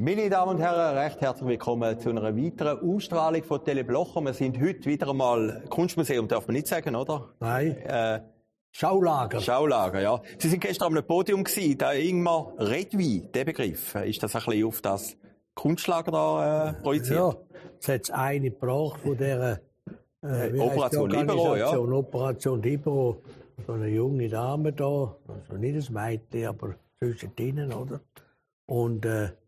Meine Damen und Herren, recht herzlich willkommen zu einer weiteren Ausstrahlung von Teleblocher. Wir sind heute wieder einmal, Kunstmuseum darf man nicht sagen, oder? Nein. Schaulager. Schaulager, ja. Sie sind gestern am Podium gewesen, der Ingmar Redwey, der Begriff. Ist das ein bisschen auf das Kunstlager da projiziert? Ja, es hat eine gebracht von dieser Operation Libero, ja. Operation Libero. So eine junge Dame da, also nicht ein Mädchen, aber zwischendrin, oder? Und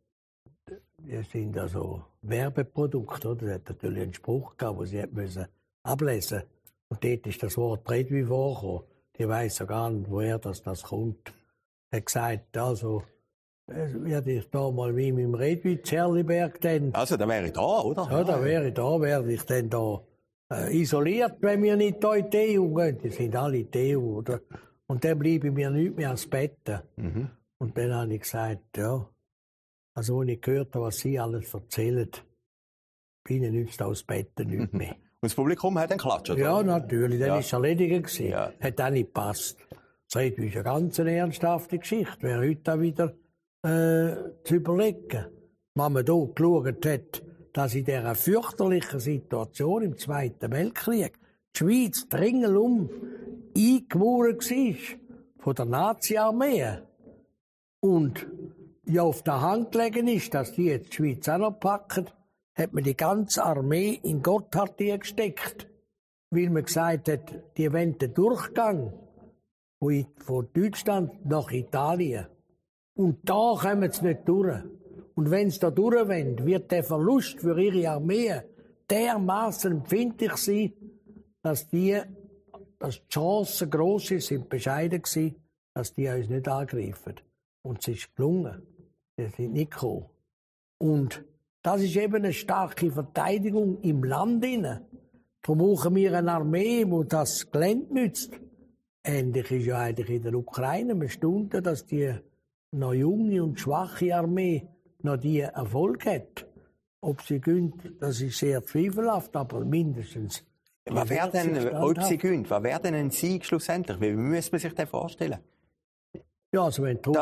wir sind also Werbeprodukte, oder? Es hat natürlich einen Spruch gehabt, den sie müssen ablesen musste. Und dort ist das Wort Redwey vorgekommen. Die weiss ja gar nicht, woher das kommt. Er hat gesagt, also, werde ich da mal wie mit dem Redwey Zerliberg dann. Also, dann wäre ich da, oder? Ja, dann wäre ich da, werde ich dann da isoliert, wenn wir nicht da in die EU gehen. Die sind alle in die EU, oder? Und dann bleibe ich mir nicht mehr ans Bett. Mhm. Und dann habe ich gesagt, ja, also als ich gehört habe, was Sie alles erzählen, bin ich nicht aus dem Bett nicht mehr. Und das Publikum hat dann geklatscht, oder? Ja, natürlich, dann war es erledigt gewesen. Ja. Hat auch nicht gepasst. Das ist eine ganz ernsthafte Geschichte. Wäre heute auch wieder zu überlegen. Wenn man hier geschaut hat, dass in dieser fürchterlichen Situation im Zweiten Weltkrieg die Schweiz dringendum eingemauert war von der Nazi-Armee. Und ja auf der Hand gelegen ist, dass die jetzt die Schweiz auch noch packen, hat man die ganze Armee in Gotthard gesteckt. Weil man gesagt hat, die wollen den Durchgang von Deutschland nach Italien. Und da kommen sie nicht durch. Und wenn sie da durch wollen, wird der Verlust für ihre Armee dermaßen empfindlich sein, dass die Chancen gross sind, bescheiden gewesen, dass die uns nicht angreifen. Und es ist gelungen. Die sind nicht gekommen. Und das ist eben eine starke Verteidigung im Land. Darum brauchen wir eine Armee, die das Gelände nützt. Ähnlich ist ja eigentlich in der Ukraine. Man staunt, dass die noch junge und schwache Armee noch die Erfolg hat. Ob sie gönnt, das ist sehr zweifelhaft, aber mindestens. Was wäre denn, ob sie gönnt, was wäre denn ein Sieg schlussendlich? Wie muss man sich das vorstellen? Ja, also wenn die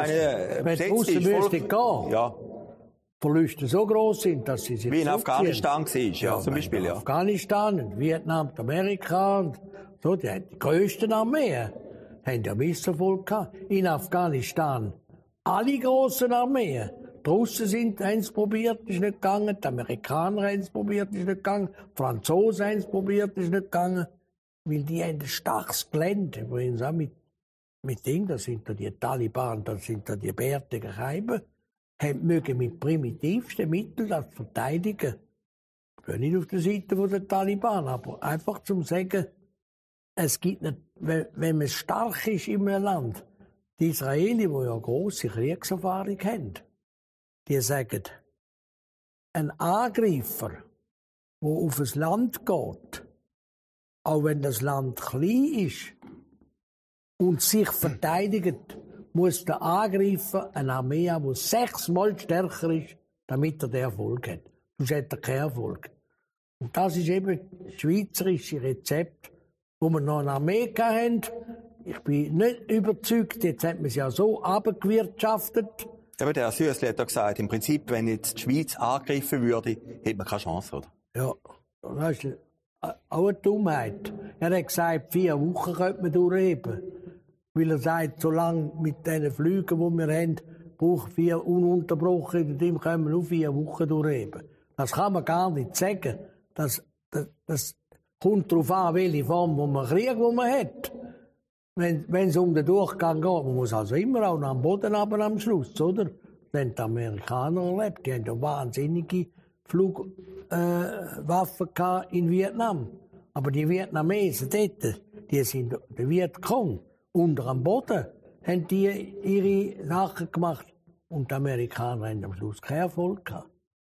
Russen müsste gehen, ja. Verluste so groß sind, dass sie sich wie in Afghanistan war, ja, zum Beispiel, ja. Afghanistan, Vietnam, Amerika und so, die grössten Armeen haben ja Misserfolg gehabt. In Afghanistan alle grossen Armeen. Die Russen haben es probiert, ist nicht gegangen. Die Amerikaner haben es probiert, ist nicht gegangen. Die Franzosen haben es probiert, ist nicht gegangen. Weil die haben ein starkes Gelände. Übrigens auch mit Dingen, das sind da die Taliban, das sind da die bärtigen Scheiben, mögen mit primitivsten Mitteln das verteidigen. Ich bin nicht auf der Seite der Taliban, aber einfach zum sagen, es gibt nicht, wenn man stark ist in einem Land, die Israelis, die ja grosse Kriegserfahrung haben, die sagen, ein Angreifer, der auf ein Land geht, auch wenn das Land klein ist und sich verteidigt, muss der Angreifer eine Armee haben, die 6-mal stärker ist, damit er den Erfolg hat. Sonst hat er keinen Erfolg. Und das ist eben das schweizerische Rezept, wo wir noch eine Armee hatten. Ich bin nicht überzeugt, jetzt hat man es ja so abgewirtschaftet. Aber der Süssli hat ja gesagt, im Prinzip, wenn jetzt die Schweiz angegriffen würde, hätte man keine Chance, oder? Ja, das ist auch eine Dummheit. Er hat gesagt, 4 Wochen könnte man durchheben. Weil er sagt, solange mit diesen Flügen, die wir haben, brauchen wir ununterbrochen, in dem können wir nur 4 Wochen durchheben. Das kann man gar nicht sagen. Das kommt darauf an, welche Form man Krieg, wo man hat. Wenn es um den Durchgang geht, man muss also immer auch am Boden aber am Schluss, oder? Wenn die Amerikaner erlebt, die haben ja wahnsinnige Flugwaffen in Vietnam. Aber die Vietnamesen dort, die sind der Vietcong. Unter am Boden haben die ihre Sachen gemacht. Und die Amerikaner haben am Schluss keinen Erfolg gehabt.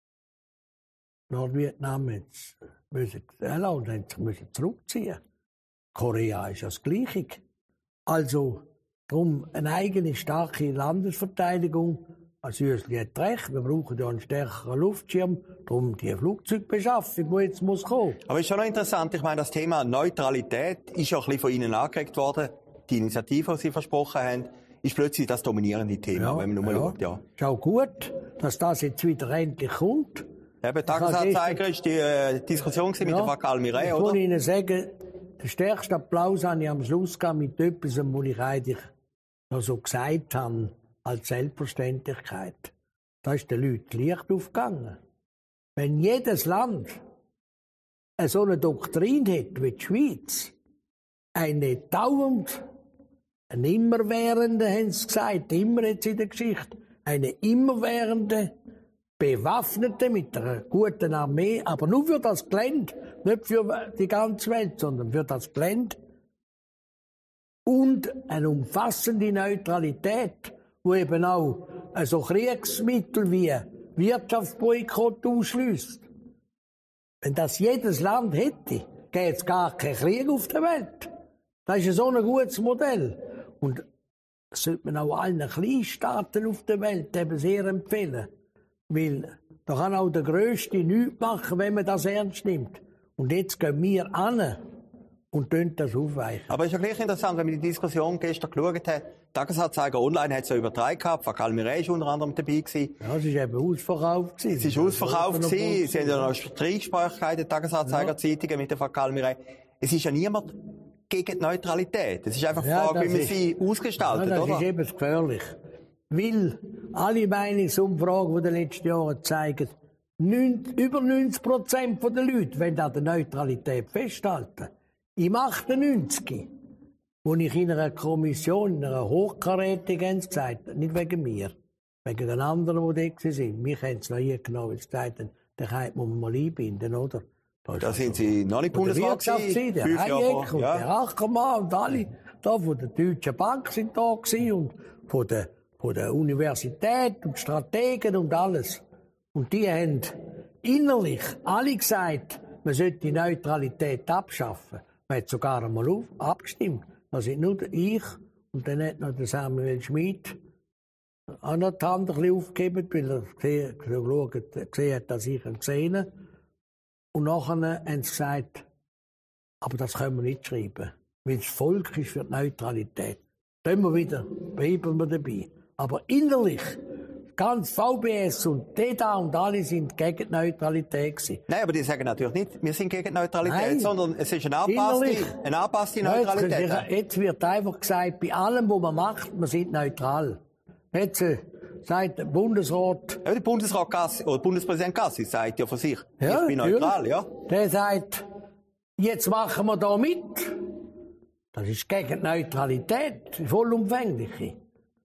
Nordvietnam müssen zurückziehen. Korea ist das Gleiche. Also, darum eine eigene starke Landesverteidigung. Süssli hat recht, wir brauchen ja einen stärkeren Luftschirm, darum die Flugzeugbeschaffung, die jetzt muss kommen. Aber es ist schon noch interessant, ich meine, das Thema Neutralität ist ja ein bisschen von Ihnen angeregt worden. Die Initiative, die Sie versprochen haben, ist plötzlich das dominierende Thema, wenn man nur schaut. Ja. Ist auch gut, dass das jetzt wieder endlich kommt. Eben, Tagesanzeiger ist die Diskussion mit der Fakal Mireille, oder? Ich kann Ihnen sagen, den stärksten Applaus habe ich am Schluss mit etwas, was ich eigentlich noch so gesagt habe, als Selbstverständlichkeit. Da ist den Leuten Licht aufgegangen. Wenn jedes Land so eine Doktrin hat wie die Schweiz, eine dauernd, eine immerwährende, haben sie gesagt, immer jetzt in der Geschichte, eine immerwährende, bewaffnete mit einer guten Armee, aber nur für das Gelände, nicht für die ganze Welt, sondern für das Gelände. Und eine umfassende Neutralität, wo eben auch so Kriegsmittel wie Wirtschaftsboykott ausschließt. Wenn das jedes Land hätte, gäbe es gar keinen Krieg auf der Welt. Das ist so ein gutes Modell. Und das sollte man auch allen Kleinstaaten auf der Welt eben sehr empfehlen. Weil da kann auch der Grösste nichts machen, wenn man das ernst nimmt. Und jetzt gehen wir an und tun das aufweichen. Aber es ist ja gleich interessant, wenn man die Diskussion gestern geschaut hat. Tagesanzeiger Online hat es ja übertragen gehabt. Fakal Mireille war unter anderem dabei gewesen. Ja, es war eben ausverkauft. Es war ausverkauft gewesen. Sie haben ja noch Streichsprache gehabt, die Tagesanzeiger-Zeitungen mit der Fakal Mireille. Es ist ja niemand gegen die Neutralität. Es ist einfach die Frage, wie man sie ausgestaltet, das oder? Das ist eben gefährlich. Weil alle Meinungsumfragen, die in den letzten Jahren zeigen, über 90% der Leute wollen an der Neutralität festhalten. Im 98, wo ich in einer Kommission, in einer Hochkarätigen gesagt habe, nicht wegen mir, wegen den anderen, die da waren. Mich haben sie noch eingenommen, weil sie gesagt haben, den muss man mal einbinden, oder? Da sind Sie noch nicht Bundesrat gewesen. Der Hayek und der Ackermann und alle da von der Deutschen Bank sind da gewesen und von der Universität und Strategen und alles. Und die haben innerlich alle gesagt, man sollte die Neutralität abschaffen. Man hat sogar einmal abgestimmt. Da sind nur ich und dann hat noch der Samuel Schmid auch noch die Hand ein bisschen aufgegeben, weil er gesehen hat, dass ich ihn gesehen habe. Und nachher haben sie gesagt, aber das können wir nicht schreiben, weil das Volk ist für die Neutralität. Dann bleiben wir dabei. Aber innerlich, ganz VBS und DEDA und alle sind gegen die Neutralität gewesen. Nein, aber die sagen natürlich nicht, wir sind gegen die Neutralität, sondern es ist eine angepasste Neutralität. Jetzt wird einfach gesagt, bei allem, was man macht, wir sind neutral. Jetzt sagt der Bundesrat... Ja, der Bundesrat Gassis, oder Bundespräsident Gassis sagt ja von sich, ich bin neutral, ja. Der sagt, jetzt machen wir da mit. Das ist gegen die Neutralität, vollumfängliche.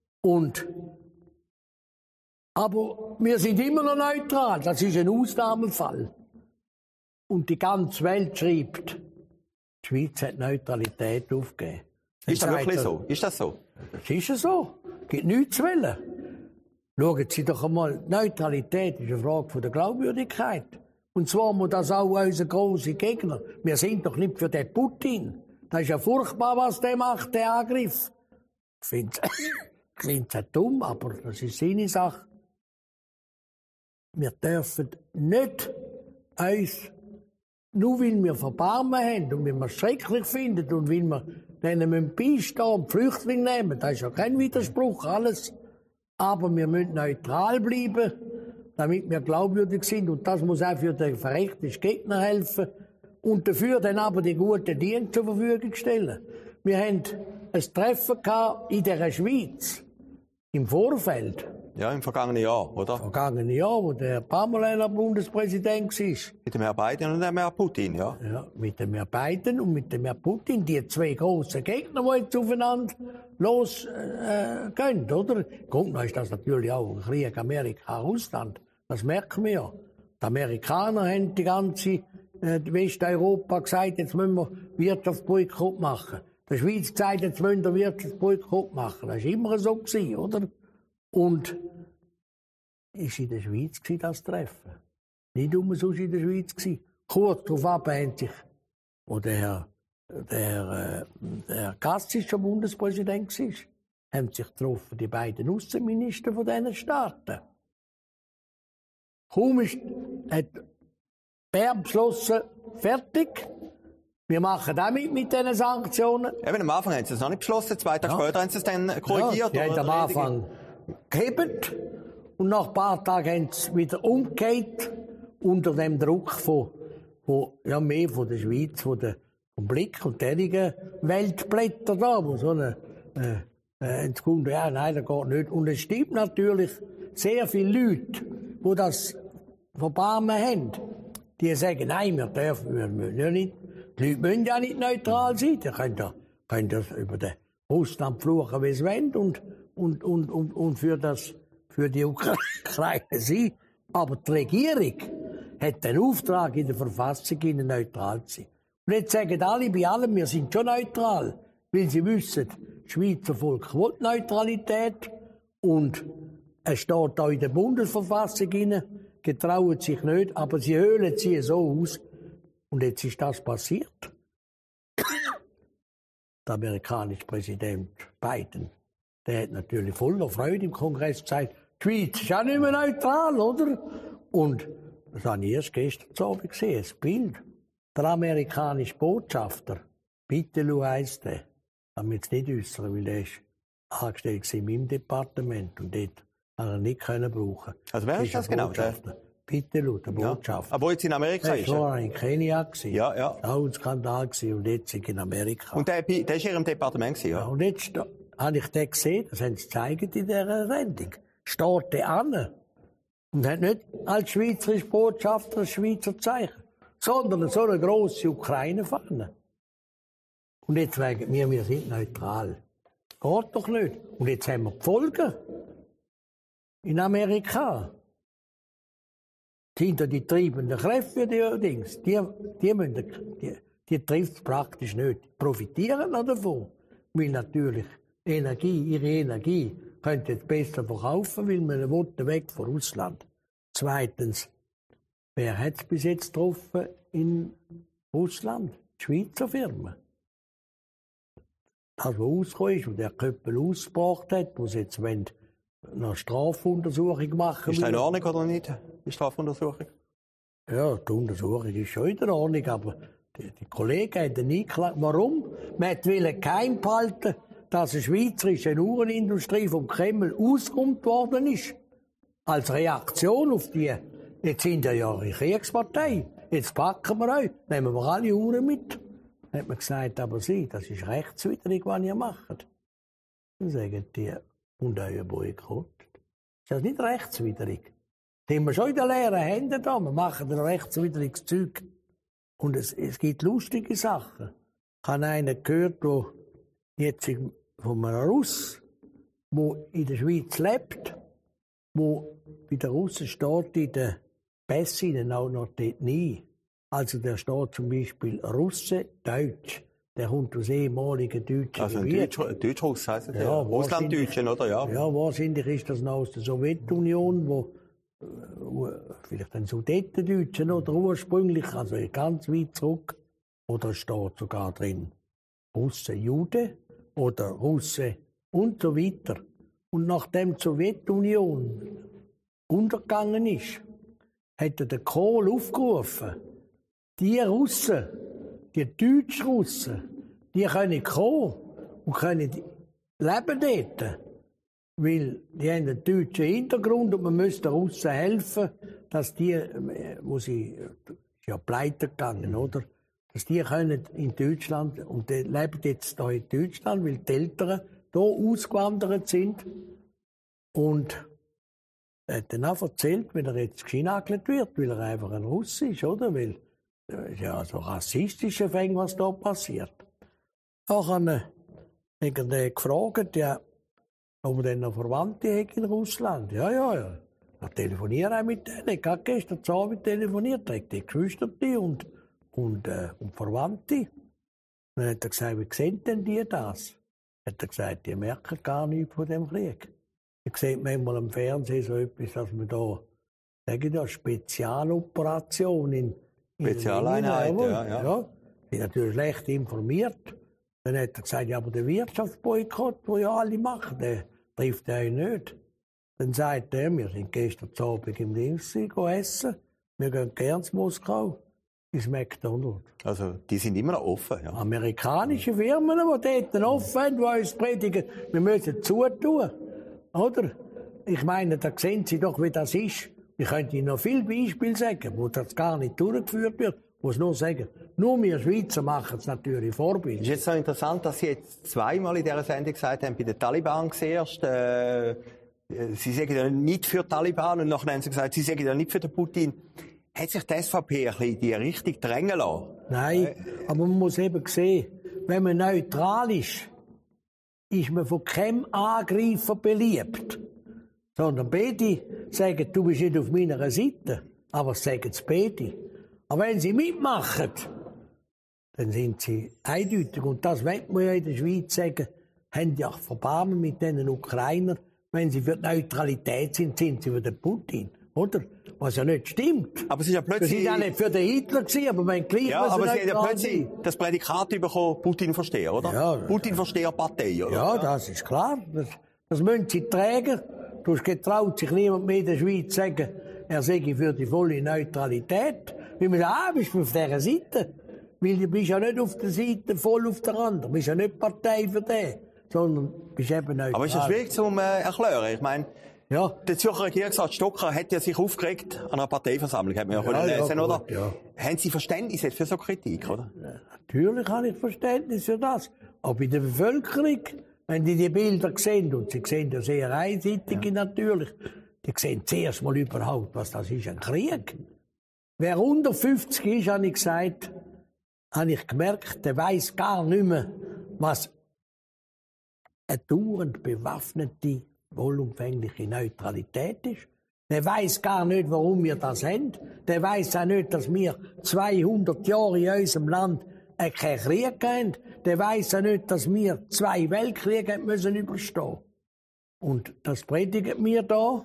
Aber wir sind immer noch neutral, das ist ein Ausnahmefall. Und die ganze Welt schreibt, die Schweiz hat Neutralität aufgegeben. Ist das wirklich so? Ist das so? Das ist ja so. Es gibt nichts zu wollen. Schauen Sie doch einmal, Neutralität ist eine Frage der Glaubwürdigkeit. Und zwar muss das auch unser grosser Gegner. Wir sind doch nicht für den Putin. Das ist ja furchtbar, was der macht, der Angriff. Ich finde es ja dumm, aber das ist seine Sache. Wir dürfen nicht uns, nur weil wir Verbarmen haben und weil wir es schrecklich finden und weil wir denen beistehen und Flüchtlinge nehmen, das ist ja kein Widerspruch, alles. Aber wir müssen neutral bleiben, damit wir glaubwürdig sind. Und das muss auch für den verrechten Gegner helfen. Und dafür dann aber die guten Dienste zur Verfügung stellen. Wir haben ein Treffen gehabt in der Schweiz, im Vorfeld. Ja, im vergangenen Jahr, oder? Im vergangenen Jahr, wo der Pamela Bundespräsident war. Mit dem Herrn Biden und dem Herrn Putin, ja? Ja, mit dem Herrn Biden und mit dem Herrn Putin, die zwei grossen Gegner, die jetzt aufeinander losgehen, oder? Gut, dann ist das natürlich auch ein Krieg Amerika-Russland. Das merken wir ja. Die Amerikaner haben die ganze Westeuropa gesagt, jetzt müssen wir Wirtschaftsboykott machen. Die Schweiz gesagt, jetzt müssen wir Wirtschaftsboykott machen. Das war immer so gewesen, oder? Und ist in der Schweiz das Treffen. Nicht umsonst in der Schweiz gewesen. Kurz darauf haben sich, wo der Gassis schon Bundespräsident war, haben sich getroffen, die beiden Außenminister von diesen Staaten. Kaum hat Bern beschlossen, fertig. Wir machen damit mit diesen Sanktionen. Eben am Anfang haben sie es noch nicht beschlossen, 2 Tage später haben sie es dann korrigiert. Ja, die haben am Anfang gehebt Und nach ein paar Tagen haben sie wieder umgekehrt unter dem Druck von mehr von der Schweiz, vom Blick und derjenigen Weltblätter da, wo so eine gefunden, ja, nein, das geht nicht. Und es stimmt natürlich, sehr viele Leute, die das verbarmen haben, die sagen, nein, wir müssen ja nicht, die Leute müssen ja nicht neutral sein, die können ja über den Russland fluchen, wie sie wollen, und für die Ukraine sein. Aber die Regierung hat den Auftrag in der Verfassung, neutral zu sein. Und jetzt sagen alle bei allem, wir sind schon neutral, weil sie wissen, das Schweizer Volk will Neutralität und es steht auch in der Bundesverfassung drin, getrauen sich nicht, aber sie höhlen sie so aus. Und jetzt ist das passiert. Der amerikanische Präsident Biden, der hat natürlich voller Freude im Kongress gesagt, die Schweiz ist auch nicht mehr neutral, oder? Und das habe ich erst gestern Abend gesehen, das Bild. Der amerikanische Botschafter, Bittelu heisst der, kann mich jetzt nicht äußern, weil der ist angestellt in meinem Departement und dort hat er nicht können brauchen. Also wer ist das genau? Bittelu, der Botschafter. Aber jetzt in Amerika ist er? Der war in Kenia gewesen. Ja. Das war auch ein Skandal gewesen und jetzt in Amerika. Und der ist in Ihrem Departement gewesen, ja? Und jetzt habe ich den gesehen, das haben sie gezeigt in dieser Sendung. Steht der an und hat nicht als schweizerischer Botschafter ein Schweizer Zeichen, sondern so eine grosse Ukraine-Fahne. Und jetzt sagen wir sind neutral. Geht doch nicht. Und jetzt haben wir die Folgen. In Amerika. Hinter die treibenden Kräfte für die Dings. Die trifft es praktisch nicht. Die profitieren noch davon. Weil natürlich ihre Energie könnt ihr jetzt besser verkaufen, weil man will weg von Russland. Zweitens, wer hat es bis jetzt getroffen in Russland? Die Schweizer Firmen. Das, was rausgekommen ist und der Köppel ausgebracht hat, wo sie jetzt eine Strafuntersuchung machen. Ist das in Ordnung oder nicht, die Strafuntersuchung? Ja, die Untersuchung ist schon in Ordnung, aber die Kollegen haben nie geklagt. Warum? Man wollte geheim behalten, dass eine schweizerische Uhrenindustrie vom Kreml ausgerummt worden ist. Als Reaktion auf die, jetzt sind ja eine Kriegspartei, jetzt packen wir euch, nehmen wir alle Uhren mit. Dann hat man gesagt, aber Sie, das ist rechtswidrig, was ihr macht. Dann sagen die, und euer Boykott. Ist das nicht rechtswidrig? Das haben wir schon in den leeren Händen da, wir machen ein rechtswidriges Zeug. Und es gibt lustige Sachen. Ich habe einen gehört, der jetzt von einem Russ, der in der Schweiz lebt, wo bei den Russen steht in den Pässen auch noch dort nie. Also der steht zum Beispiel Russe, Deutsch. Der kommt aus ehemaligen deutschen Also ein Deutsch-Russ heisst das, ja. Russlanddeutschen, oder? Ja. Ja, wahrscheinlich ist das noch aus der Sowjetunion, wo vielleicht ein Sudetendeutschen oder ursprünglich, also ganz weit zurück. Oder steht sogar drin Russe, Jude oder Russe und so weiter. Und nachdem die Sowjetunion untergegangen ist, hat der Kohl aufgerufen, die Russen, die Deutsch-Russen, die können kommen und können leben dort. Weil die haben einen deutschen Hintergrund und man müsste den Russen helfen, dass die, wo sie ja pleite gegangen, oder? Dass die können in Deutschland, und die leben jetzt hier in Deutschland, weil die Eltern hier ausgewandert sind. Und er hat dann auch erzählt, wie er jetzt geschnagelt wird, weil er einfach ein Russ ist, oder? Weil ja, so rassistische Fänge, was da passiert. Auch habe ich gefragt, ja, ob er denn noch Verwandte hat in Russland. Ja. Ich telefoniere auch mit denen. Ich habe gestern Abend telefoniert. Ich habe die Geschwister und Verwandte. Dann hat er gesagt, wie sehen denn die das? Hat er gesagt, die merken gar nichts von dem Krieg. Ich sehe manchmal am Fernsehen so etwas, dass man da, sagen wir, Spezialoperation in Spezialeinheit, ja. Ich bin natürlich schlecht informiert. Dann hat er gesagt, ja, aber der Wirtschaftsboykott, den ja alle machen, der trifft euch nicht. Dann sagt er, wir sind gestern Abend im Dienst essen, wir gehen gerne zu Moskau, ins McDonald's. Also, die sind immer noch offen, ja. Amerikanische Firmen, die dort offen sind, die uns predigen, wir müssen zutun. Oder? ich meine, da sehen Sie doch, wie das ist. Ich könnte Ihnen noch viele Beispiele sagen, wo das gar nicht durchgeführt wird. Ich muss nur sagen, nur wir Schweizer machen es natürlich Vorbild. Es ist jetzt so interessant, dass Sie jetzt zweimal in dieser Sendung gesagt haben, bei den Taliban zuerst, Sie sagen ja nicht für die Taliban und nachher haben Sie gesagt, Sie sagen ja nicht für den Putin. Hat sich die SVP ein bisschen in die Richtung drängen lassen? Nein, aber man muss eben sehen, wenn man neutral ist man von keinem Angreifer beliebt. Sondern beide sagen, du bist nicht auf meiner Seite. Aber es sagen es beide. Aber wenn sie mitmachen, dann sind sie eindeutig. Und das will man ja in der Schweiz sagen, haben ja Verbarmen mit den Ukrainern. Wenn sie für die Neutralität sind, sind sie für den Putin. Oder? Was ja nicht stimmt. Aber es ist ja plötzlich... Sie waren ja nicht für den Hitler gewesen, aber wenn gleich... Ja, aber sie haben ja plötzlich das Prädikat bekommen, Putin-Versteher, oder? Ja. Putin-Versteher-Partei, oder? Ja, das ist klar. Das müssen sie tragen. Du hast getraut sich niemand mehr in der Schweiz sagen, er sei für die volle Neutralität. Weil man sagt, bist du auf dieser Seite. Weil du bist ja nicht auf der Seite voll auf der anderen. Du bist ja nicht Partei für den, sondern bist eben neutral. Aber ist das schwierig zu erklären? Ich meine, ja. Der Zürcher Regierungsrat Stocker hat ja sich aufgeregt an einer Parteiversammlung, hat man ja lesen, gut, oder? Ja. Haben Sie Verständnis für so Kritik, oder? Ja, natürlich habe ich Verständnis für das. Aber bei der Bevölkerung, wenn die Bilder sehen, und sie sehen ja sehr einseitig natürlich, die sehen zuerst mal überhaupt, was das ist, ein Krieg. Wer unter 50 ist, habe ich gesagt, habe ich gemerkt, der weiss gar nicht mehr, was eine dauernd bewaffnete, vollumfängliche Neutralität ist. Der weiss gar nicht, warum wir das haben. Der weiss auch nicht, dass wir 200 Jahre in unserem Land keinen Krieg haben. Der weiss auch nicht, dass wir 2 Weltkriege müssen überstehen. Und das predigen wir da.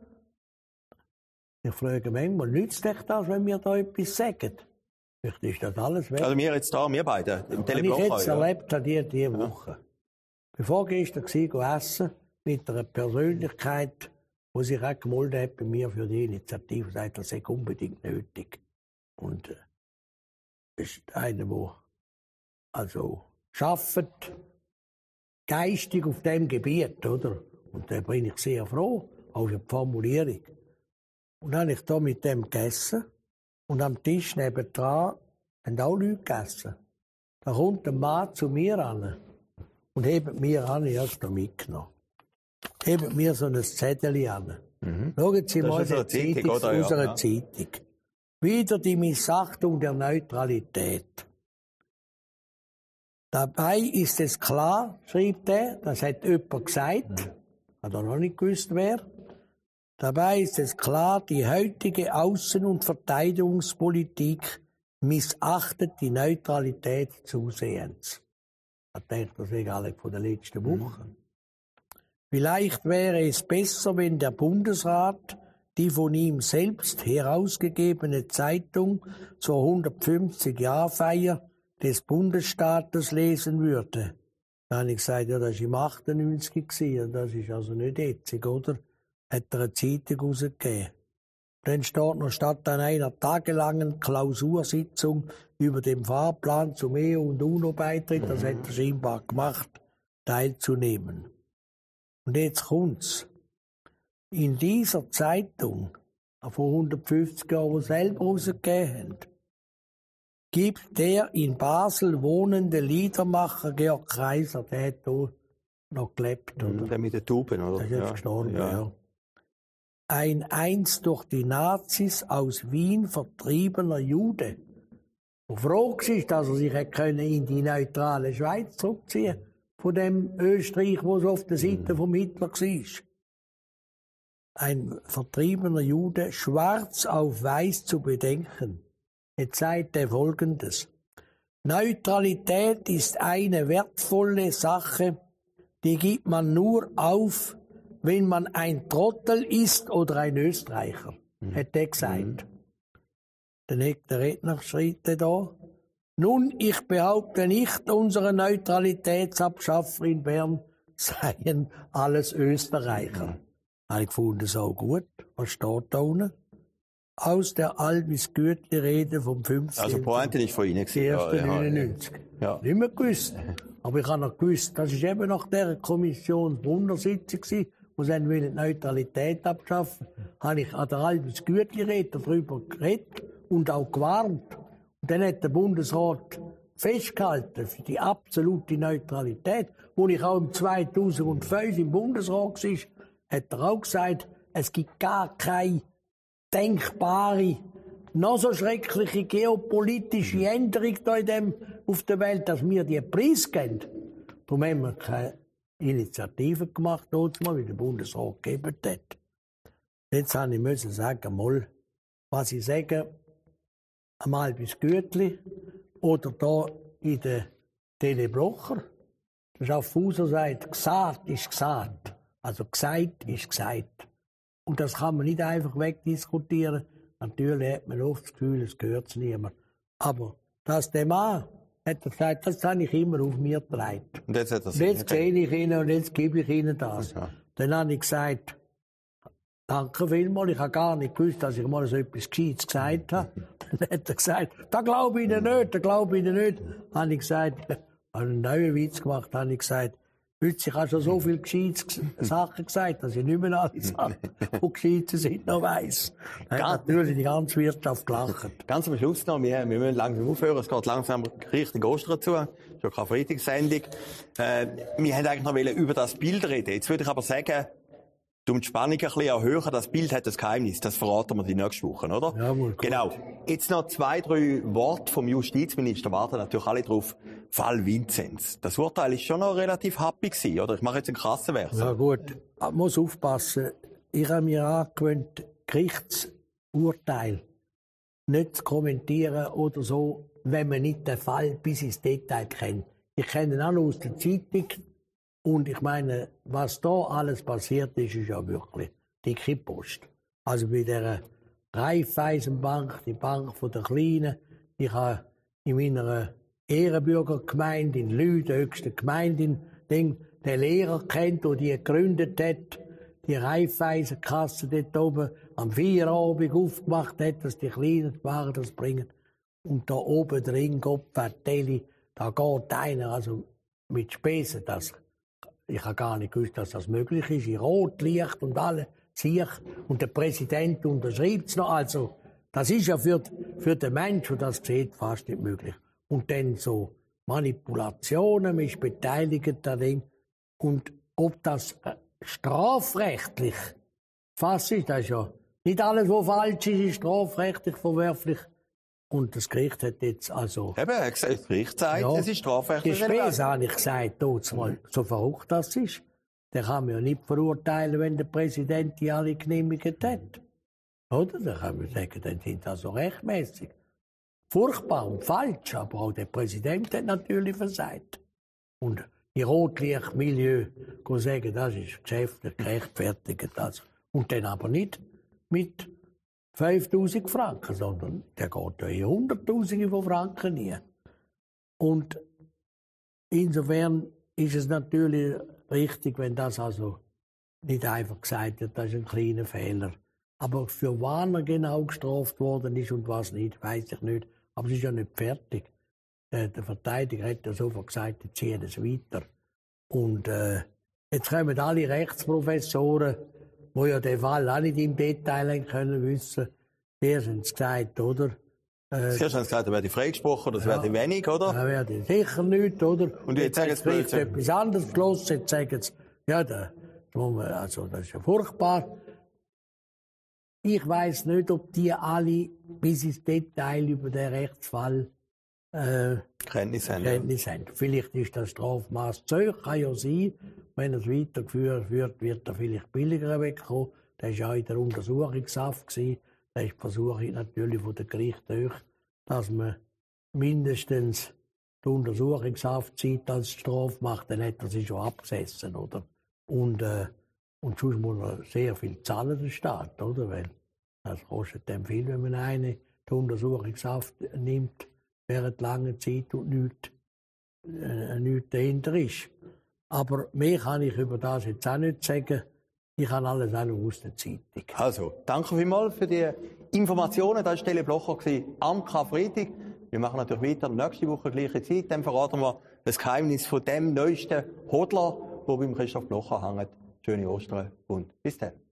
Ich frage manchmal, nützt euch das, wenn wir da etwas sagen? Vielleicht ist das alles weg. Also wir jetzt da, wir beide, im Teleblock. Ich jetzt erlebt habe, diese Woche. Bevor gestern war, essen mit einer Persönlichkeit, die sich auch gemeldet hat bei mir für die Initiative, sagt, das sei unbedingt nötig. Und das ist einer, der also arbeitet, geistig auf diesem Gebiet, oder? Und da bin ich sehr froh, auch für die Formulierung. Und dann habe ich da mit dem gegessen und am Tisch nebendran haben auch Leute gegessen. Da kommt ein Mann zu mir an und hebt mir an, ich habe es da mitgenommen. Hebt mir so ein Zettel an. Schauen Sie mal die Zeitung aus unserer Zeitung. Wieder die Missachtung der Neutralität. Dabei ist es klar, schreibt er, das hat jemand gesagt, hat er noch nicht gewusst, wer. Dabei ist es klar, die heutige Außen- und Verteidigungspolitik missachtet die Neutralität zusehends. Ich denke, das ist alle von der letzten Woche. Vielleicht wäre es besser, wenn der Bundesrat die von ihm selbst herausgegebene Zeitung zur 150-Jahr-Feier des Bundesstaates lesen würde. Da habe ich gesagt, ja, das war im 98 gewesen, das ist also nicht jetzt, oder? Hat er eine Zeitung rausgegeben. Dann steht noch, statt an einer tagelangen Klausursitzung über den Fahrplan zum EU- und UNO-Beitritt, das hat er scheinbar gemacht, teilzunehmen. Und jetzt kommt's. In dieser Zeitung, vor 150 Jahren, die selber rausgegeben haben, gibt der in Basel wohnende Liedermacher Georg Kaiser, der hat hier noch gelebt, oder? Der mit den Tuben, oder? Der ist jetzt gestorben, ja. Ein einst durch die Nazis aus Wien vertriebener Jude. Und froh war, dass er sich in die neutrale Schweiz zurückziehen konnte, von dem Österreich, wo es auf der Seite vom Hitler war. Ein vertriebener Jude, schwarz auf weiß zu bedenken. Jetzt sagt er Folgendes. Neutralität ist eine wertvolle Sache, die gibt man nur auf, wenn man ein Trottel ist oder ein Österreicher, hat er gesagt. Dann hat der Redner geschritten da. Nun, ich behaupte nicht, unsere Neutralitätsabschaffer in Bern seien alles Österreicher. Habe ich gefunden, so gut. Was steht da unten? Aus der Albis Gütli-Rede vom 15. Also Pointe nicht von Ihnen gewesen. 1.99. Ja. Nicht mehr gewusst. Aber ich habe noch gewusst, das war eben nach dieser Kommission Wundersitzung, wo sie die Neutralität abschaffen wollten, habe ich an der Albus Gütli darüber geredet und auch gewarnt. Und dann hat der Bundesrat festgehalten für die absolute Neutralität. Wo ich auch im 2005 im Bundesrat war, hat er auch gesagt, es gibt gar keine denkbare, noch so schreckliche geopolitische Änderung auf der Welt, dass wir die preisgeben. Darum haben wir keine Initiative gemacht, wie der Bundesrat gegeben hat. Jetzt musste ich sagen, mal, was ich sage, einmal bis Gütli oder da in der Teleblocher. Das ist auf Fuser sagt, gesagt ist gesagt. Also gesagt ist gesagt. Und das kann man nicht einfach wegdiskutieren. Natürlich hat man oft das Gefühl, es gehört es niemand. Aber das der Mann hat gesagt, das habe ich immer auf mir getragen. Und jetzt sehe ich Ihnen und jetzt gebe ich Ihnen das. Okay. Dann habe ich gesagt, danke vielmals, ich habe gar nicht gewusst, dass ich mal so etwas Gescheites gesagt habe. Dann hat er gesagt, da glaube ich Ihnen nicht, da glaube ich Ihnen nicht. Dann habe ich gesagt, habe einen neuen Witz gemacht, habe ich gesagt, ich habe schon so viele gescheite Sachen gesagt, dass ich nicht mehr alle Sachen, die gescheite sind, noch weiss. Da hat natürlich die ganze Wirtschaft gelacht. Ganz am Schluss noch, wir müssen langsam aufhören, es geht langsam Richtung Ostern zu. Das ist ja keine Freitagssendung. Wir wollten eigentlich noch über das Bild reden. Jetzt würde ich aber sagen, um die Spannung ein bisschen erhöhen, das Bild hat das Geheimnis. Das verraten wir die nächste Woche, oder? Jawohl, genau. Jetzt noch 2, 3 Worte vom Justizminister, warten natürlich alle drauf. Fall Vinzenz. Das Urteil ist schon noch relativ happy gewesen, oder? Ich mache jetzt einen krassen Vers. Ja gut, man muss aufpassen. Ich habe mir angewöhnt, Gerichtsurteil nicht zu kommentieren oder so, wenn man nicht den Fall bis ins Detail kennt. Ich kenne ihn auch noch aus der Zeitung. Und ich meine, was da alles passiert ist, ist ja wirklich dicke Post. Also bei der Raiffeisenbank, die Bank der Kleinen, ich habe in meiner Ehrenbürgergemeinde in Lüden, der höchsten Gemeinde, den Lehrer kennt, der die gegründet hat, die Raiffeisenkasse dort oben am Feierabend aufgemacht hat, dass die Kleinen die Waren das bringen. Und da oben drin, Gott vertelle, da geht einer, also mit Spesen, das ich habe gar nicht gewusst, dass das möglich ist. In Rotlicht und alle sich und der Präsident unterschreibt es noch. Also, das ist ja für den Menschen, der das sieht, fast nicht möglich. Und dann so Manipulationen, man ist beteiligt daran. Und ob das strafrechtlich fast ist, das ist ja nicht alles, was falsch ist, ist strafrechtlich verwerflich. Und das Gericht hat jetzt also... Eben, das Gericht sagt, ja, es ist strafrechtlich. Die Spese habe ich gesagt, mal, so verrückt das ist. Den kann man ja nicht verurteilen, wenn der Präsident die alle genehmigt hat. Oder? Dann kann man sagen, dann sind das so rechtmäßig. Furchtbar und falsch, aber auch der Präsident hat natürlich versagt. Und die Rotlichtmilieu kann sagen, das ist geschäftlich gerechtfertigt. Das. Und dann aber nicht mit 5'000 Franken, sondern der geht ja in Hunderttausende von Franken nie. Und insofern ist es natürlich richtig, wenn das also nicht einfach gesagt wird, das ist ein kleiner Fehler. Aber für wann er genau gestraft worden ist und was nicht, weiß ich nicht. Aber es ist ja nicht fertig. Der Verteidiger hat ja sofort gesagt, jetzt ziehen es weiter. Und jetzt kommen alle Rechtsprofessoren, die ja den Fall auch nicht im Detail können wissen. Zuerst haben sie gesagt, oder? Zuerst haben sie gesagt, er werde freigesprochen, das werde wenig, oder? Er werde sicher nicht, oder? Und jetzt sagen sie vielleicht etwas anderes beschlossen. Jetzt sagen sie, ja, das ist ja furchtbar. Ich weiss nicht, ob die alle bis ins Detail über den Rechtsfall Kenntnis haben. Vielleicht ist das Strafmaß zu hoch, kann ja sein. Wenn es weitergeführt wird, wird er vielleicht billiger wegkommen. Das war ja in der Untersuchungshaft. Da ist die Versuchung natürlich von der Gericht hoch, dass man mindestens die Untersuchungshaftzeit als Strafe macht. Dann hat er sich schon abgesessen, oder? Und sonst muss man sehr viel zahlen, der Staat, oder? Weil das kostet dann viel, wenn man die Untersuchungshaft nimmt, während langer Zeit und nichts dahinter ist. Aber mehr kann ich über das jetzt auch nicht sagen. Ich habe alles auch noch aus der Zeitung. Also, danke vielmals für die Informationen. Das war Stelle Blocher am Karfreitag. Wir machen natürlich weiter nächste Woche gleiche Zeit. Dann verraten wir das Geheimnis von dem neuesten Hodler, der beim Christoph Blocher hängt. schöne Ostern und bis dann.